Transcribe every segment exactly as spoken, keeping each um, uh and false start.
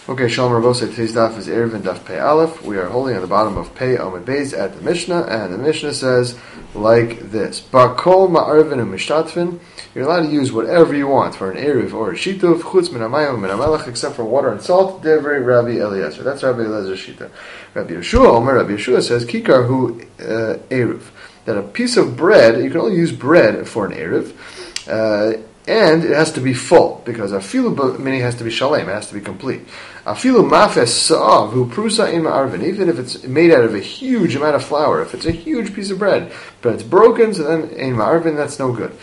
Okay, Shalom Rabosai, today's daf is Erev and Daf Pei Aleph. We are holding on the bottom of Pei Amud Beis at the Mishnah, and the Mishnah says like this: Bakol ma'arvin u'mishtatvin. You're allowed to use whatever you want for an Erev or a Shituf, chutz min hamayim min hamelech, except for water and salt. Devrei Rabbi Eliezer. That's Rabbi Eliezer's Shita. Rabbi Yeshua, Omer Rabbi Yeshua says, Kikar hu uh, Erev. That a piece of bread, you can only use bread for an Erev. Uh, And it has to be full, because afilu meaning has to be shalem, it has to be complete. Afilu mafes sa'av hu prusa in ma'arvin, even if it's made out of a huge amount of flour, if it's a huge piece of bread, but it's broken, so then in ma'arvin, that's no good.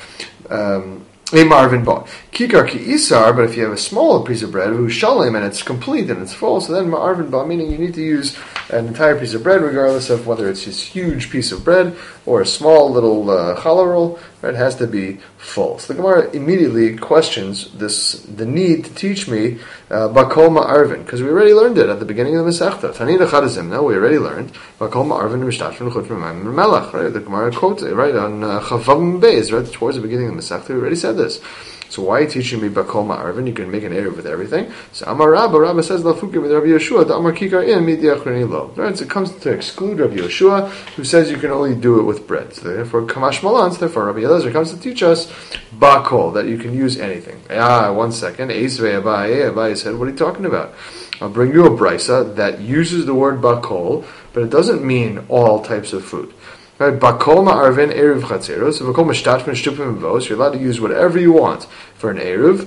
Um, in ma'arvin ba. Kikar ki isar, but if you have a small piece of bread, hu shalem, and it's complete and it's full, so then ma'arvin ba, meaning you need to use an entire piece of bread, regardless of whether it's this huge piece of bread or a small little uh, challah roll. It has to be full. So the Gemara immediately questions this, the need to teach me uh, Bakol Ma'arvin, because we already learned it at the beginning of the Masechta. Tanina Chadazimna, we already learned Bakol Ma'arvin Mishtashvin Chut M'mayim Melech. Right, the Gemara quotes it right on uh, Chavav Beis, right towards the beginning of the Masechta. We already said this. So why are you teaching me Bakol Ma'arvin? You can make an Erev with everything. So Amar Rabba, Rabba says Lafukim with Rabbi Yeshua, the Amar Kikar in Midiachreni Lo. Right, so it comes to exclude Rabbi Yeshua, who says you can only do it with bread. So therefore, Kamash Malan, therefore Rabbi Eliezer comes to teach us Bakol, that you can use anything. Ah, one second. Eisvei Abaye, Abaye said, what are you talking about? I'll bring you a brisa that uses the word Bakol, but it doesn't mean all types of food. Right? Bakol ma'arvin erev chatzeros. Bakol mishtatfin shtufim vos. You're allowed to use whatever you want for an erev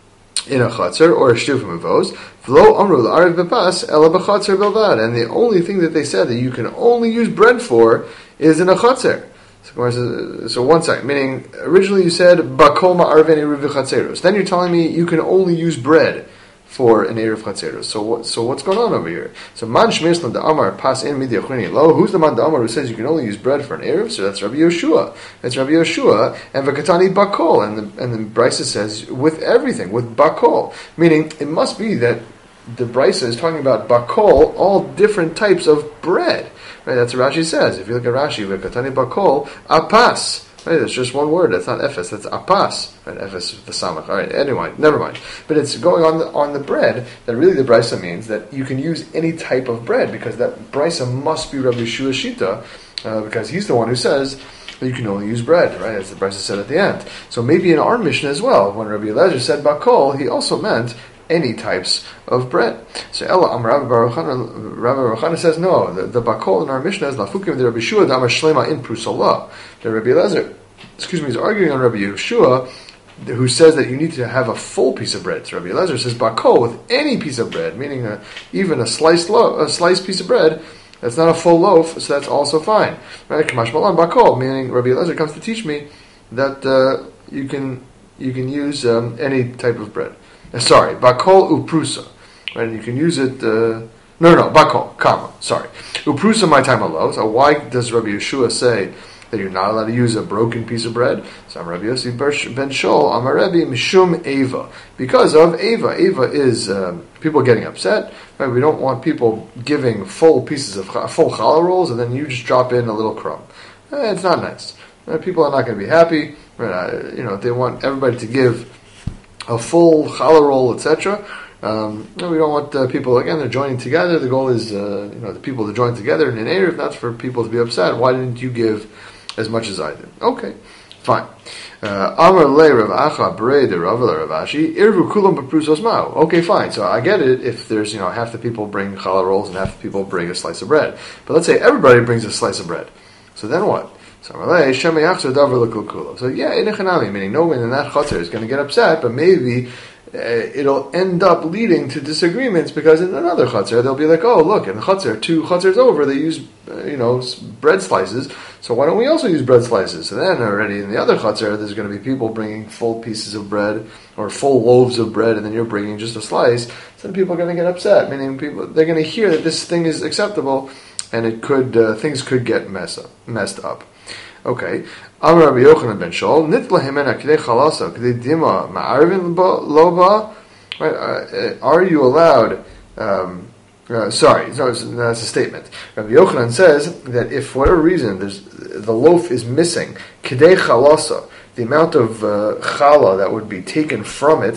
in a chatzer or a shtufim vos. V'lo amru la'arev bepas ela b'chatzer belvad. And the only thing that they said that you can only use bread for is in a chatzer. So, so one second. Meaning, originally you said bakol ma'arvin erev chatzeros. Then you're telling me you can only use bread for an Erev Chatzeros. So what, so what's going on over here? So Man Shmislan da Amar Pas in Midiachrini Lo. Who's the Man da Amar who says you can only use bread for an Erev? So that's Rabbi Yeshua. That's Rabbi Yeshua and Vakatani Bakol. And the and the Brisa says with everything, with Bakol. Meaning it must be that the Brisa is talking about Bakol, all different types of bread. Right? That's what Rashi says. If you look at Rashi, Vakatani Bakol, Apas. Right, that's just one word. That's not ephes. That's apas. Right, ephes the samach. All right. Anyway, never mind. But it's going on the, on the bread that really the brisa means that you can use any type of bread, because that brisa must be Rabbi Yeshua Shita, uh, because he's the one who says that you can only use bread. Right, as the brisa said at the end. So maybe in our Mishnah as well, when Rabbi Eliezer said bakol, he also meant any types of bread. So Ella Am Rabbi Baruch Hanan, Rabbi Baruch Hanan says no. The, the bakol in our Mishnah is lafukim the Rabbi Yeshua Damar Shlema in Prusalah. The Rabbi Eliezer, excuse me, is arguing on Rabbi Yeshua, who says that you need to have a full piece of bread. So Rabbi Eliezer says bakol with any piece of bread, meaning a, even a sliced lo- a sliced piece of bread. That's not a full loaf, so that's also fine. Right? Kamash Malan bakol, meaning Rabbi Eliezer comes to teach me that uh, you can you can use um, any type of bread. Sorry, bakol uprusa, right? And you can use it. Uh, no, no, no, bakol, comma. Sorry, uprusa my time alo. So why does Rabbi Yeshua say that you're not allowed to use a broken piece of bread? So I'm Rabbi Yossi ben Shol, I'm a Rabbi mishum eva, because of eva. Eva is um, people getting upset. Right? We don't want people giving full pieces of full challah rolls and then you just drop in a little crumb. Eh, it's not nice. Right? People are not going to be happy. Right? You know, they want everybody to give a full challah roll, et cetera. Um, we don't want uh, people, again, they're joining together. The goal is, uh, you know, the people to join together in an Erev, not for people to be upset. Why didn't you give as much as I did? Okay, fine. Amar le Rav Acha Brei de Rav Rav Ashi Irvu Kulam Beprusos Mao. Okay, fine. So I get it if there's, you know, half the people bring challah rolls and half the people bring a slice of bread. But let's say everybody brings a slice of bread. So then what? So yeah, inechanami, meaning no one in that chutzner is going to get upset, but maybe uh, it'll end up leading to disagreements, because in another chutzner they'll be like, oh look, in the chutzner, two chutzers over, they use uh, you know bread slices, so why don't we also use bread slices? So then already in the other chutzner there's going to be people bringing full pieces of bread or full loaves of bread, and then you're bringing just a slice. So then people are going to get upset, meaning people they're going to hear that this thing is acceptable, and it could uh, things could get mess up, messed up. Okay. Amar Rabbi Yochanan ben Shol, nitla hemena k'dei chalasa k'dei dima ma'arvin loba. Right? Are you allowed? Um, uh, sorry, no, that's a statement. Rabbi Yochanan says that if for whatever reason there's the loaf is missing k'dei chalasa, the amount of uh, challah that would be taken from it,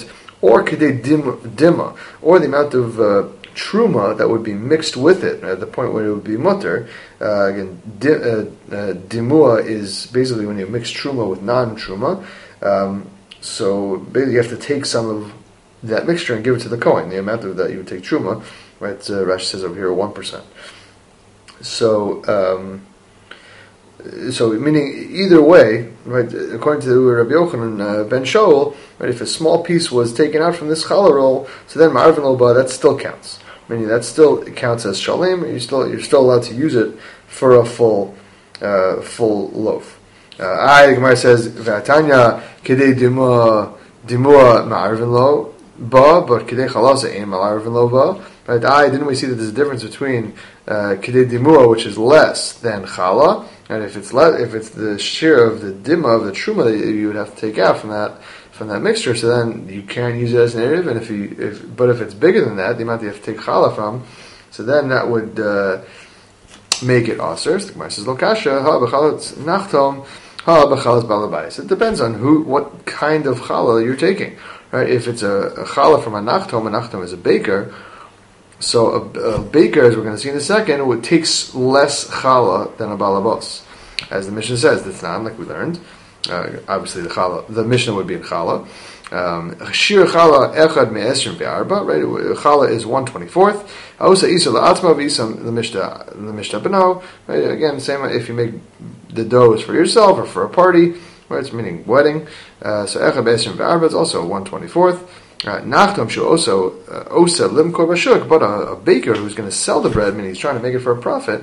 or kedei dima, or the amount of uh, truma that would be mixed with it at the point where it would be mutter. Uh, again, di, uh, uh, dimua is basically when you mix truma with non-truma. Um, so basically, you have to take some of that mixture and give it to the Kohen. The amount of that you would take truma, right? Uh, Rashi says over here one percent. So. Um, So, meaning either way, right? According to Rabbi Yochanan uh, ben Shaul, right? If a small piece was taken out from this challah roll, so then ma'arvin lo ba, that still counts. Meaning that still counts as shalem. You're still you're still allowed to use it for a full uh, full loaf. I uh, the Gemara says v'atanya kedei dimua dimua ma'arvin lo ba, but kedei chalasa ein ma'arvin lo ba. Right? I didn't we see that there's a difference between uh, kedei dimua, which is less than challah. And if it's le- if it's the share of the dimma of the truma that you would have to take out from that from that mixture, so then you can use it as an erev. And if you if but if it's bigger than that, the amount that you have to take challah from, so then that would uh, make it aser. The Gemara says lokasha ha b'chalatz nachtom ha b'chalatz balabais. It depends on who what kind of challah you're taking. Right? If it's a, a challah from a nachtom, a nachtom is a baker. So a, a baker, as we're going to see in a second, would takes less challah than a balabos, as the Mishnah says. That's not like we learned. Uh, obviously, the challah, the Mishnah would be in challah. Shir challah echad me'esrim ve'arba. Right, challah is one twenty fourth. Osa isa la'atma v'isam the Mishnah the Mishnah beno. Right, again, same. If you make the dough is for yourself or for a party, right? It's meaning wedding. Uh, so echad me'esrim ve'arba is also one twenty fourth. Nachtom should also osa limkor bashuk, but a, a baker who's going to sell the bread, meaning he's trying to make it for a profit.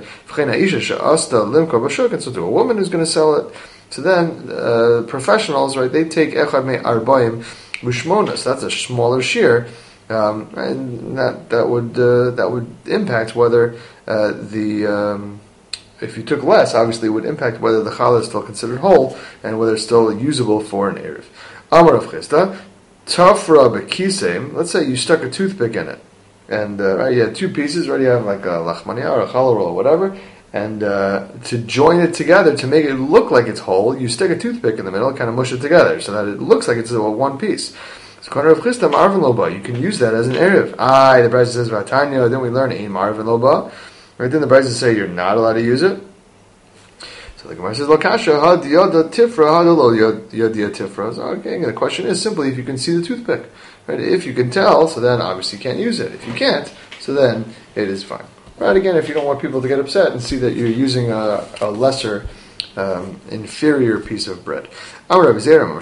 And so to a woman who's going to sell it, so then uh, professionals, right? They take echad me arbaim b'shmonas. That's a smaller shear, um, and that that would uh, that would impact whether uh, the um, if you took less, obviously, it would impact whether the challah is still considered whole and whether it's still usable for an erev. Amar of Chisda. Tafra bekisem. Let's say you stuck a toothpick in it, and uh, right, you had two pieces. Right, you have like a lachmania or a challah roll or whatever, and uh, to join it together to make it look like it's whole, you stick a toothpick in the middle, kind of mush it together so that it looks like it's a one piece. So corner of chisda marvin loba. You can use that as an erev. Ah, the Brisa says vatanya. Then we learn ein marvin loba. Right, then the Brisa say you're not allowed to use it. So the Gemara says, "Lokasha had yada tifra had lo yada tifra." So okay, the question is simply if you can see the toothpick, right? If you can tell, so then obviously you can't use it. If you can't, so then it is fine. Right? Again, if you don't want people to get upset and see that you're using a, a lesser, um, inferior piece of bread. You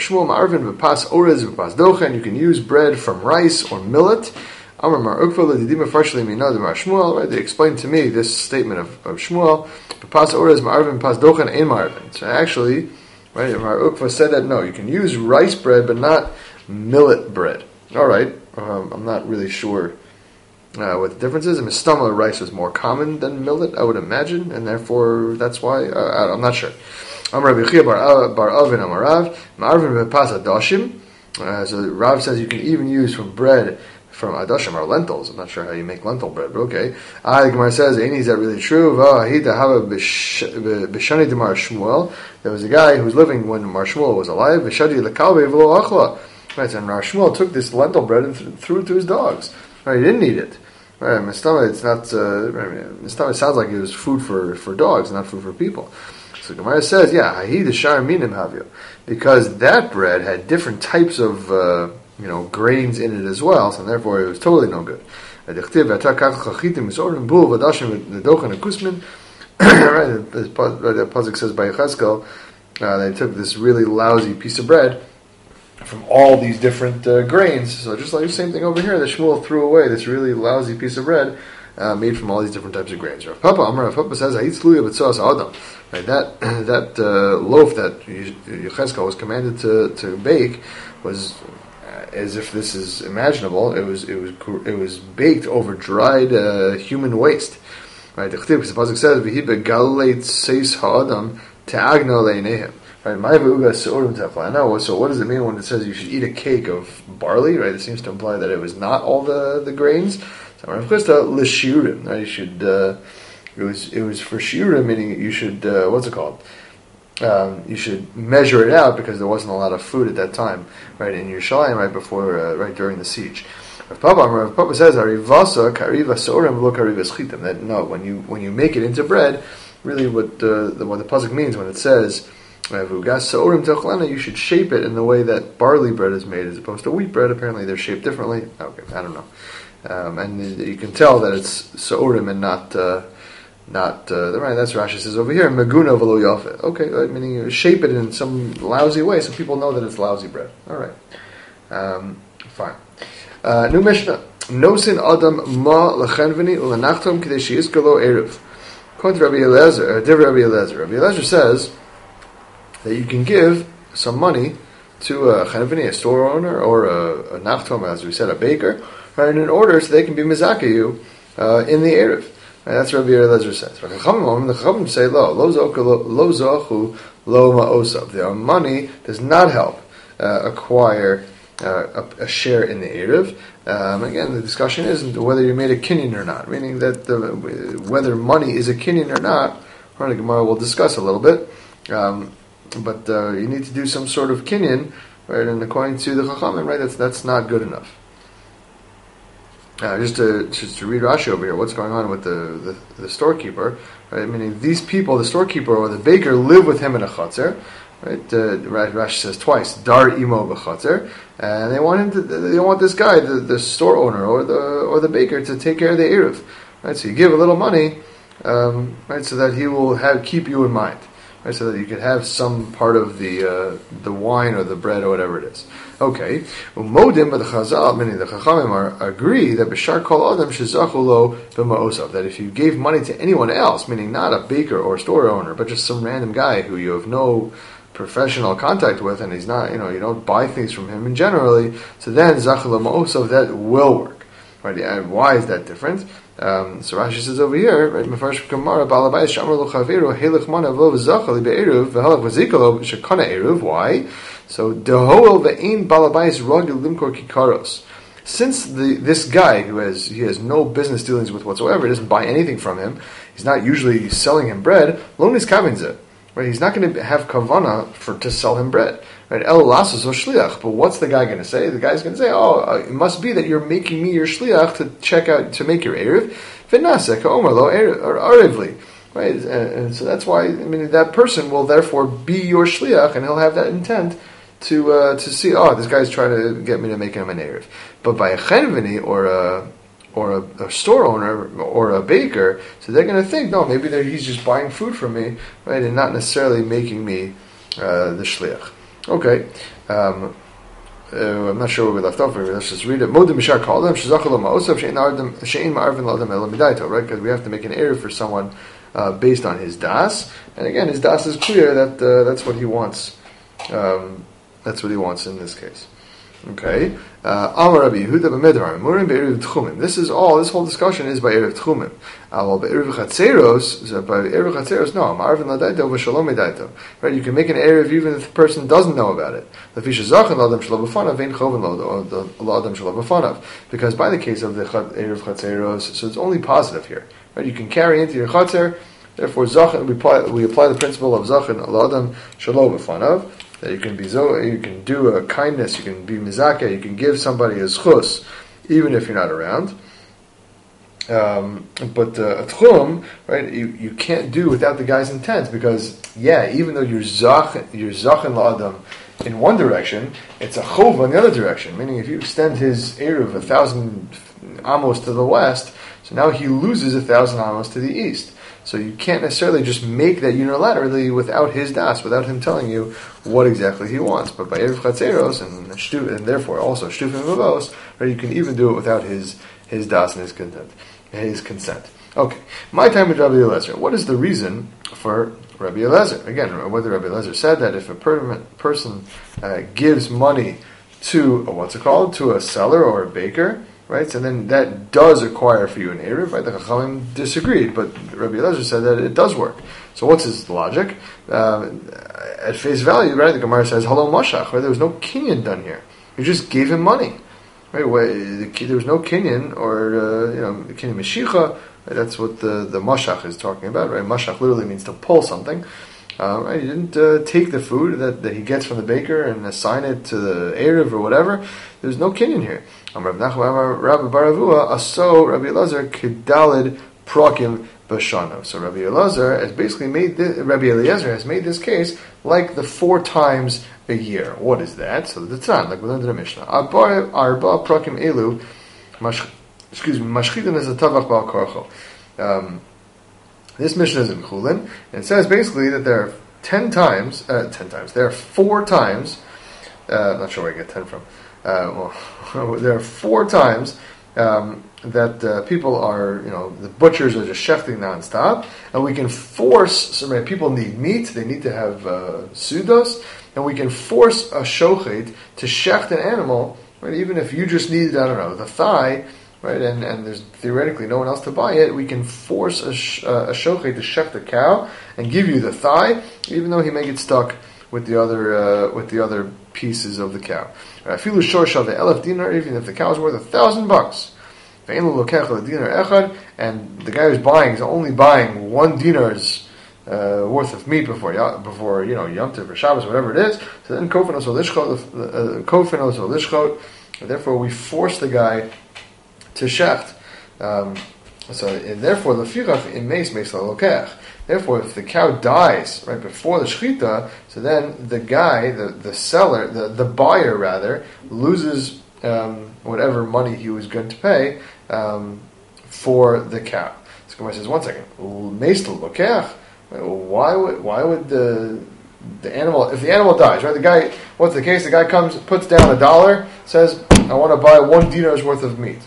can use bread from rice or millet. Right? They explained to me this statement of, of Shmuel. So actually, right, Mar Ukva said that no, you can use rice bread, but not millet bread. All right, um, I'm not really sure uh, what the difference is. Mistama rice is more common than millet, I would imagine, and therefore that's why uh, I'm not sure. Amar Rabbi Chia bar Avin Amar Rav Ma'arvin bepas adashim. So Rav says you can even use from bread from adashim or lentils. I'm not sure how you make lentil bread, but okay. Ah, the Gemara says, "Ain't is that really true?" There was a guy who was living when Mar Shmuel was alive. Right, and Mar Shmuel took this lentil bread and th- threw it to his dogs. Right, he didn't eat it. Right, Mistama, it's not. Uh, Mistama sounds like it was food for, for dogs, not food for people. So Gemara says, "Yeah, hahi the shar minim havyo," because that bread had different types of. Uh, you know, grains in it as well, so therefore it was totally no good. Right, the pasuk says by Yechezkel, uh, they took this really lousy piece of bread from all these different uh, grains. So just like the same thing over here, the Shmuel threw away this really lousy piece of bread uh, made from all these different types of grains. Rav Papa Amar Rav Papa says, right, that that uh, loaf that Yechezkel was commanded to, to bake was. As if this is imaginable, it was it was it was baked over dried uh, human waste. Right? The pasuk says, "V'hibe galeit seis ha'adam te'agno leinehem." Right? Ma'avuga se'orim teflana. So what does it mean when it says you should eat a cake of barley? Right? It seems to imply that it was not all the, the grains. So Rav Chisda l'shiurim. Right? You should. Uh, it was it was for shiurim, meaning you should. Uh, what's it called? um, you should measure it out because there wasn't a lot of food at that time, right, in Yerushalayim, right before, uh, right during the siege. Rav Papa, Rav Papa says, "Arivasa kariva sorim lo kariva schitim." That no, when you when you make it into bread, really what uh, the what the pasuk means when it says "V'ugas sorim tochlana," you should shape it in the way that barley bread is made, as opposed to wheat bread. Apparently, they're shaped differently. Okay, I don't know, um, and you can tell that it's sorim and not. Uh, Not uh, right. That's Rashi says over here. Meguna v'lo yafe. Okay, right, meaning you shape it in some lousy way so people know that it's lousy bread. All right, um, fine. Uh, new Mishnah. Nosin adam ma lechenveni ulenachtom k'dei sheyiskalo eruv. According to Rabbi Eliezer, uh, Rabbi Eliezer, Rabbi Eliezer says that you can give some money to a chenveni, a store owner, or a, a nachtom, as we said, a baker, right, in order so they can be mizaka you uh, in the eruv. Right, that's what Rabbi Eliezer says. The Chachamim say, lo, lo zochu, lo ma'osav. Their money does not help uh, acquire uh, a, a share in the Erev. Um, again, the discussion isn't whether you made a kinyan or not, meaning that the, whether money is a kinyan or not, the Gemara will discuss a little bit. Um, but uh, you need to do some sort of kinyan, right? And according to the Chachamim, right, that's that's not good enough. Uh, just to just to read Rashi over here, what's going on with the, the, the storekeeper? Right? Meaning these people, the storekeeper or the baker, live with him in a chutzner. Right? Uh, Rashi says twice, dar imo b'chutzner, and they want him to. They want this guy, the, the store owner or the or the baker, to take care of the eruv. Right? So you give a little money, um, right, so that he will have keep you in mind. Right, so that you could have some part of the uh, the wine or the bread or whatever it is. Okay, umodim, but the Chazal, meaning the Chachamim, are agree that b'shar kol adam shezachulo b'ma'osav, that if you gave money to anyone else, meaning not a baker or store owner, but just some random guy who you have no professional contact with, and he's not, you know, you don't buy things from him, and generally, so then zachulo ma'osav, that will work. Right? And why is that different? Um, so Rashi says over here, right? Mefarsh Gemara, Balabais Shamar Lo Chaviru Helech Mana Vlo V'Zachali Be'eruv V'Halach V'Zikalo Shekana Eruv. Why? So Dehoel Ve'Ein Balabais Ragil Limkor Kikaros. Since the this guy who has he has no business dealings with whatsoever, doesn't buy anything from him, he's not usually selling him bread. Lo Niskavinze. Right? He's not going to have kavana for to sell him bread. Right? El lasos o shliach. But what's the guy going to say? The guy's going to say, "Oh, uh, it must be that you're making me your shliach to check out to make your erev." V'naseh ka'omer lo arevli. Right? And, and so that's why I mean that person will therefore be your shliach, and he'll have that intent to uh, to see. Oh, this guy's trying to get me to make him an erev. But by a chenveni or a or a, a store owner or a baker, so they're going to think, no, maybe he's just buying food from me, right, and not necessarily making me uh, the shliach. Okay, um, uh, I'm not sure where we left off. Let's just read it. Modim b'shar kol adam shezachal ma'osav she'ein ma'arvin l'adam ela midaito, right? Because we have to make an erev for someone uh, based on his das, and again, his das is clear that uh, that's what he wants. Um, that's what he wants in this case. Okay. Amar Rabbi Yehuda b'Midbar Murim be'eruv tchumim. This is all. This whole discussion is by eruv tchumim. Aval be'eruv chatzeros. By eruv chatzeros, no. Ma'arvin l'daito v'shalom edaito. Right. You can make an eruv even if the person doesn't know about it. L'fisha zachan l'adam shelo b'fanav vein choven l'adam shelo b'fanav. Because by the case of the eruv chatzeros, so it's only positive here. Right. You can carry into your chatzer. Therefore, zachan we apply we apply the principle of zachan l'adam shelo b'fanav. That you can be you can do a kindness, you can be mizaka, you can give somebody a schus, even if you're not around. Um, but uh, a tchum, right? You, you can't do without the guy's intent, because yeah, even though you're zach you're zachin la'adam in one direction, it's a chov in the other direction. Meaning, if you extend his eruv a thousand amos to the west, so now he loses a thousand amos to the east. So you can't necessarily just make that unilaterally without his das, without him telling you what exactly he wants. But by eruv chatzeros and and therefore also shtufim vavos, right, you can even do it without his his das and his consent. His consent. Okay, my time with Rabbi Eliezer. What is the reason for Rabbi Eliezer? Again, whether Rabbi Eliezer said that if a per- person uh, gives money to a, what's it called, to a seller or a baker. Right, so then that does acquire for you an eruv. Right, the Chachamim disagreed, but Rabbi Eliezer said that it does work. So what's his logic? Uh, at face value, right, the Gemara says hallo mashach. Right, there was no kinyan done here. You just gave him money. Right, there was no kinyan or uh, you know kinyan meshicha. Right, that's what the the mashach is talking about. Right, mashach literally means to pull something. Uh, right? He didn't uh, take the food that, that he gets from the baker and assign it to the Erev or whatever. There's no kinyan here. Rabbi Baravua aso Rabbi Elazar kedalid prokim b'shano. So Rabbi Elazar has basically made this, Rabbi Eliezer has made this case like the four times a year. What is that? So the Tzan, like we learned in the Mishnah. Arba arba prokim elu. Excuse me. Mashchitin is a tavach bal korcho. Um, This Mishnah is in Chulin, and it says basically that there are ten times, uh, ten times, there are four times, uh, I'm not sure where I get ten from, uh, well, there are four times um, that uh, people are, you know, the butchers are just shechting nonstop, and we can force, so many people need meat, they need to have uh, sudos, and we can force a shochet to shecht an animal, right, even if you just needed, I don't know, the thigh, right, and, and there's theoretically no one else to buy it, we can force a, sh- uh, a shochet to shecht the cow and give you the thigh, even though he may get stuck with the other uh, with the other pieces of the cow. Afilu shorsha the elef dinar, even if the cow is worth a thousand bucks, and the guy who's buying is only buying one dinar's uh, worth of meat before before you know Yom Tov or Shabbos, whatever it is. So then kofinos olishchot, kofinos olishchot. Therefore, we force the guy to shecht. Um, so, and therefore, the firach in meis meis lokech. Therefore, if the cow dies right before the shechita, so then the guy, the, the seller, the, the buyer rather, loses um, whatever money he was going to pay um, for the cow. So, Gemara says, one second, meis lokech. Why would why would the the animal, if the animal dies, right? The guy, what's the case? The guy comes, puts down a dollar, says, I want to buy one dinar's worth of meat.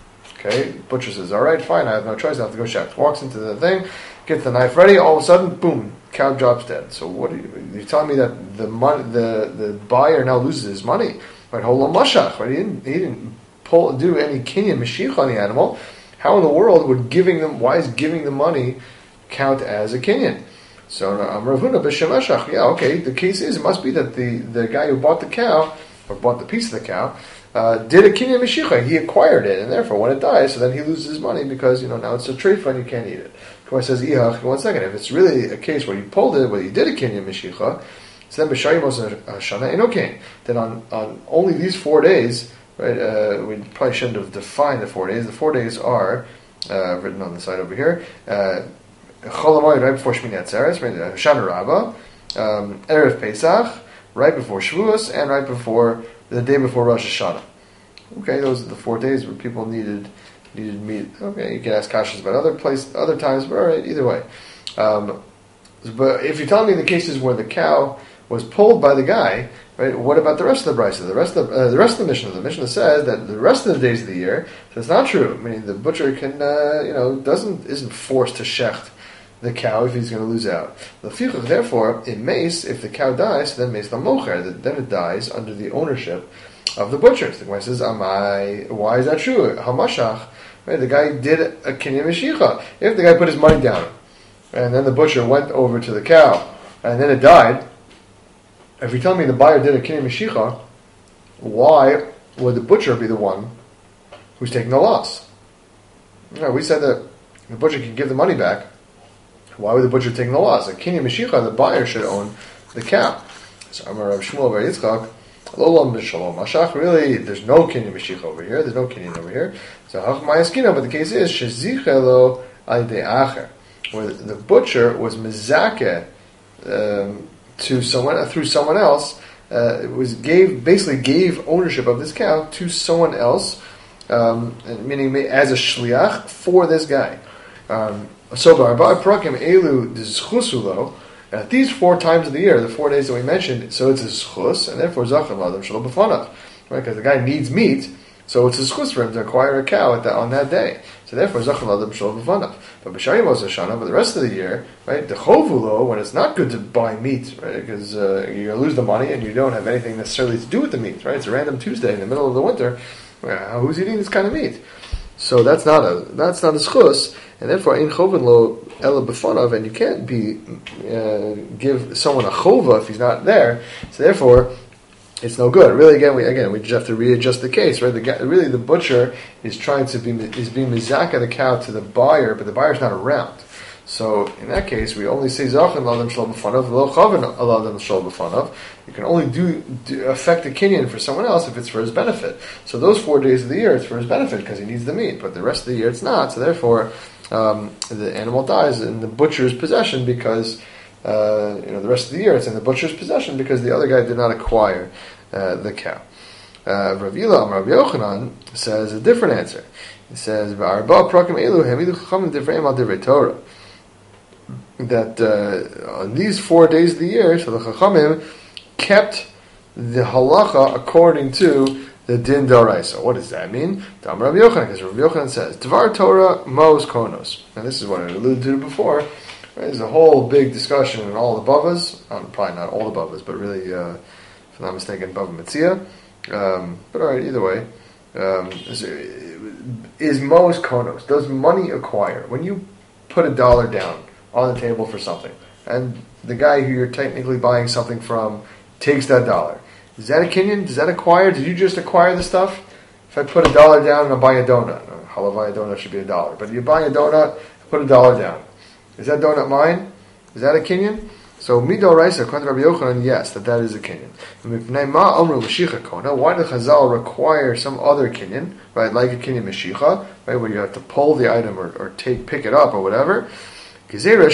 Okay, butcher says, all right, fine, I have no choice, I have to go shecht. Walks into the thing, gets the knife ready, all of a sudden, boom, cow drops dead. So what are you, you're telling me that the money, the, the buyer now loses his money? Right, holam mashach, right? He didn't, he didn't pull, do any kinyan mashiach on the animal. How in the world would giving them, why is giving the money count as a kinyan? So I'm Ravuna b'shemashach. Yeah, okay. The case is, it must be that the, the guy who bought the cow or bought the piece of the cow uh, did a kinyan mishicha. He acquired it, and therefore, when it dies, so then he loses his money because you know now it's a trade fund. You can't eat it. Kumar says, "Ihach." One second. If it's really a case where you pulled it, where you did a kinyan mishicha, so then b'shayimos hashana ain't okay. Then on on only these four days, right? Uh, we probably shouldn't have defined the four days. The four days are uh, written on the side over here. Uh, Chol HaMoed right before Shmini Atzeres, Shana Rabbah, um, Erev Pesach, right before Shavuos, and right before the day before Rosh Hashanah. Okay, those are the four days where people needed needed meat. Okay, you can ask questions about other place, other times, but all right, either way. Um, but if you're telling me the cases where the cow was pulled by the guy, right? What about the rest of the brisa? The rest of the, uh, the rest of the Mishnah. The Mishnah says that the rest of the days of the year, so it's not true. I mean, the butcher can, uh, you know, doesn't isn't forced to shecht the cow if he's going to lose out. Therefore, in mace, if the cow dies, then mace lamocher, then it dies under the ownership of the butchers. The Gemara says, "Amai." Why is that true? Hamashach, right? The guy did a kinyan mishicha. If the guy put his money down, and then the butcher went over to the cow, and then it died. If you tell me the buyer did a kinyan mishicha, why would the butcher be the one who's taking the loss? You know, we said that the butcher can give the money back. Why would the butcher take the loss? A kinyan mishicha, the buyer should own the cow. So Amar Rav Shmuel bar Yitzchak, Lolam b'shalom mashach. Really, there's no kinyan mishicha over here. There's no kinyan over here. So hach mayaskina. But the case is shezichelo al de acher, where the butcher was mezakeh um, to someone through someone else. Uh, it was gave basically gave ownership of this cow to someone else, um, meaning as a shliach for this guy. Um, So, at these four times of the year, the four days that we mentioned, so it's a schus, and therefore zachem l'adam shelo b'fanav, right? Because the guy needs meat, so it's a schus for him to acquire a cow at that, on that day. So therefore zachem l'adam shelo b'fanav. But b'shayim osashana, but the rest of the year, right? The chovulo, when it's not good to buy meat, right? Because uh, you're gonna lose the money and you don't have anything necessarily to do with the meat, right? It's a random Tuesday in the middle of the winter. Well, who's eating this kind of meat? So that's not a that's not a schus. And therefore, in choven lo ela b'fanav, and you can't be uh, give someone a chova if he's not there. So therefore, it's no good. Really, again, we again we just have to readjust the case, right? The guy, really, the butcher is trying to be is being mizaka the cow to the buyer, but the buyer's not around. So in that case, we only say Zachin L'Adam Shel B'Fanav, Lo Chavin L'Adam Shel B'Fanav. You can only do, do affect a kinyan for someone else if it's for his benefit. So those four days of the year, it's for his benefit because he needs the meat, but the rest of the year it's not. So therefore, um, the animal dies in the butcher's possession because uh, you know the rest of the year it's in the butcher's possession because the other guy did not acquire uh, the cow. Uh, Rav Ila Amar Rav Yochanan says a different answer. He says, "V'arba prakim elu hamidu chachamim divrei al divrei Torah." That uh, on these four days of the year, so the chachamim kept the halacha according to the din d'oraisa. What does that mean? Amar Rav Yochanan, because Rav Yochanan says, "Dvar Torah mos konos." And this is what I alluded to before. Right? There's a whole big discussion in all the bavas, um, probably not all the bavas, but really, uh, if I'm not mistaken, Bava Metzia. Um, but all right, either way, um, is, is mos konos? Does money acquire when you put a dollar down on the table for something, and the guy who you're technically buying something from takes that dollar? Is that a kinyan? Does that acquire? Did you just acquire the stuff? If I put a dollar down and I buy a donut, a halavai donut should be a dollar, but you buy a donut, put a dollar down. Is that donut mine? Is that a kinyan? So mido raisa, according to Rabbi Yochanan, yes, that that is a kinyan. Why did Chazal require some other kinyan, right? Like a kinyan meshicha, right, where you have to pull the item or, or take pick it up or whatever? Because it's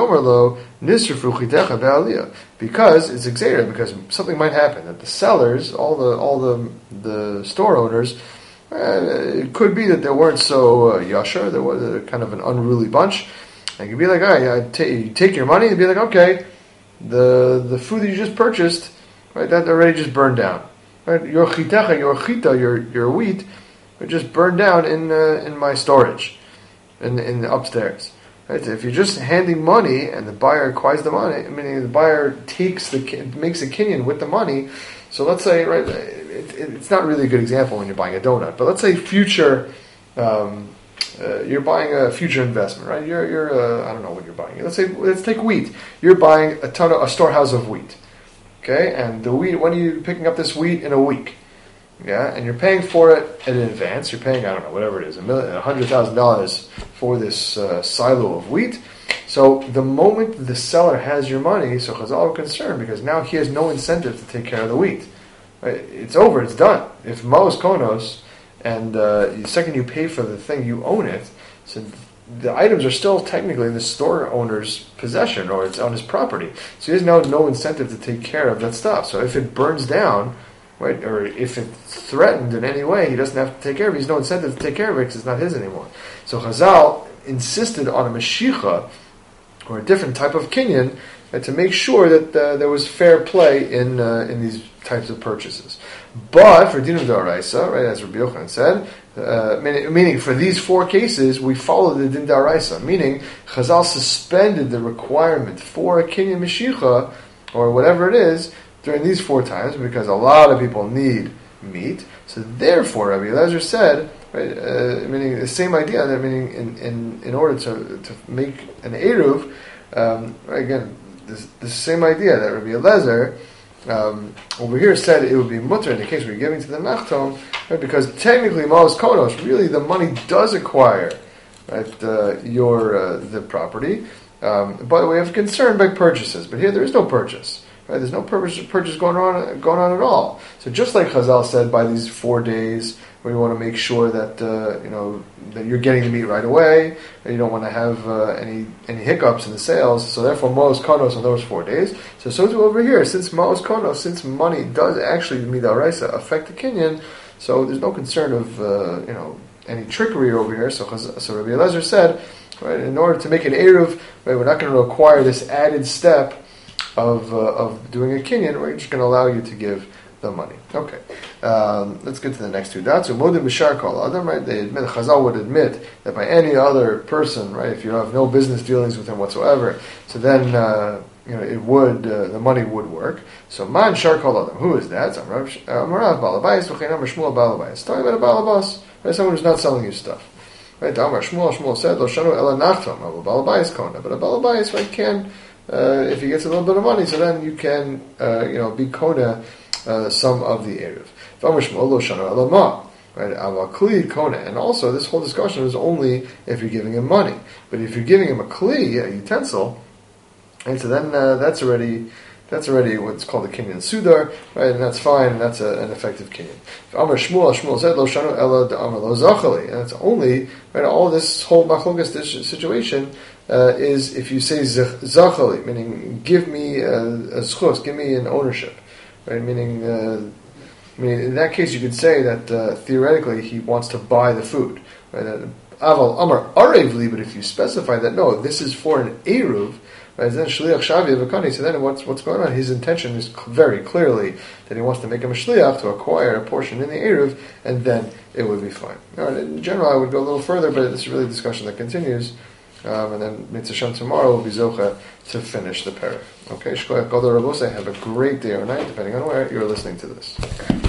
Gzeira, because something might happen that the sellers, all the all the the store owners, uh, it could be that they weren't so uh, yashar, there was a, kind of an unruly bunch, and you'd be like, all right, I t- you take your money and be like, okay, the the food that you just purchased, right, that already just burned down, right? Your chitecha, your chita, your your wheat, it just burned down in uh, in my storage, in in the upstairs. Right? If you're just handing money and the buyer acquires the money, meaning the buyer takes the makes a kinyan with the money. So let's say, right, it, it, it's not really a good example when you're buying a donut, but let's say future, um, uh, you're buying a future investment, right? You're you're uh, I don't know what you're buying. Let's say let's take wheat. You're buying a ton of a storehouse of wheat, okay? And the wheat, when are you picking up this wheat? In a week. Yeah, and you're paying for it in advance. You're paying, I don't know, whatever it is, a million, a hundred thousand dollars for this uh, silo of wheat. So the moment the seller has your money, so Chazal are concerned because now he has no incentive to take care of the wheat. Right? It's over. It's done. If Mos Konos, and uh, the second you pay for the thing, you own it. So the items are still technically in the store owner's possession, or it's on his property. So he has now no incentive to take care of that stuff. So if it burns down, right, or if it's threatened in any way, he doesn't have to take care of it. He has no incentive to take care of it because it's not his anymore. So Chazal insisted on a Mashicha, or a different type of kinyan, uh, to make sure that uh, there was fair play in uh, in these types of purchases. But for Dinam D'Oraisa, right, as Rabbi Yochanan said, uh, meaning, meaning for these four cases, we follow the Din D'Oraisa, meaning Chazal suspended the requirement for a kinyan Mashicha, or whatever it is, during these four times, because a lot of people need meat. So therefore, Rabbi Elazar said, right, uh, meaning the same idea, that meaning in, in, in order to, to make an Eruv, um, right, again, this, this same idea that Rabbi Elazar um, over here said it would be mutter in the case where you're giving to the Nachtom, right, because technically Maos Konos, really the money does acquire, right, uh, your uh, the property, um, by the way of concern by purchases, but here there is no purchase. Right, there's no purchase, purchase going on going on at all. So just like Chazal said, by these four days, where you want to make sure that uh, you know that you're getting the meat right away, and you don't want to have uh, any any hiccups in the sales. So therefore, Moos Konos on those four days. So so too over here, since Moos Konos, since money does actually Midauraisa affect the kinyan, so there's no concern of uh, you know any trickery over here. So Chazal, so Rabbi Elazar said, right, in order to make an eruv, right, we're not going to require this added step of uh, of doing a kinyan, we're just going to allow you to give the money. Okay, um, let's get to the next two dots. So modim b'shar kol adam, right? They admit, Chazal would admit that by any other person, right? If you have no business dealings with him whatsoever, so then uh, you know it would uh, the money would work. So man shar kol adam, who is that? Amarav balabais v'cheinam Shmuel balabais. Talking about a balabas, right? Someone who's not selling you stuff. Right? Amar Shmuel, Shmuel said, "Lo shanu ela nachtom." A balabais kona, but a balabais, right, can. Uh, if he gets a little bit of money, so then you can, uh, you know, be kona uh, some of the eruv. right? Aval kli kona. And also, this whole discussion is only if you're giving him money. But if you're giving him a kli, a utensil, and so then uh, that's already that's already what's called a kinyan sudar, right? And that's fine, and that's a, an effective kinyan. Amar Shmuel, Shmuel said, "Lo shanu ela de amar lo zachali," and it's only right. All this whole machlokas situation uh, is if you say zachali, meaning give me a, a schus, give me an ownership, right? Meaning, uh, I mean, in that case, you could say that uh, theoretically he wants to buy the food, right? Aval amar arevli, but if you specify that no, this is for an eruv. Right, then shliach shavi v'kani. So then, what's what's going on? His intention is very clearly that he wants to make him a shliach to acquire a portion in the eruv, and then it would be fine. Now, in general, I would go a little further, but this is really a discussion that continues, um, and then Mitzvah Shem tomorrow will be zocha to finish the parak. Okay, shkoyach gadol rabosai. Have a great day or night, depending on where you're listening to this.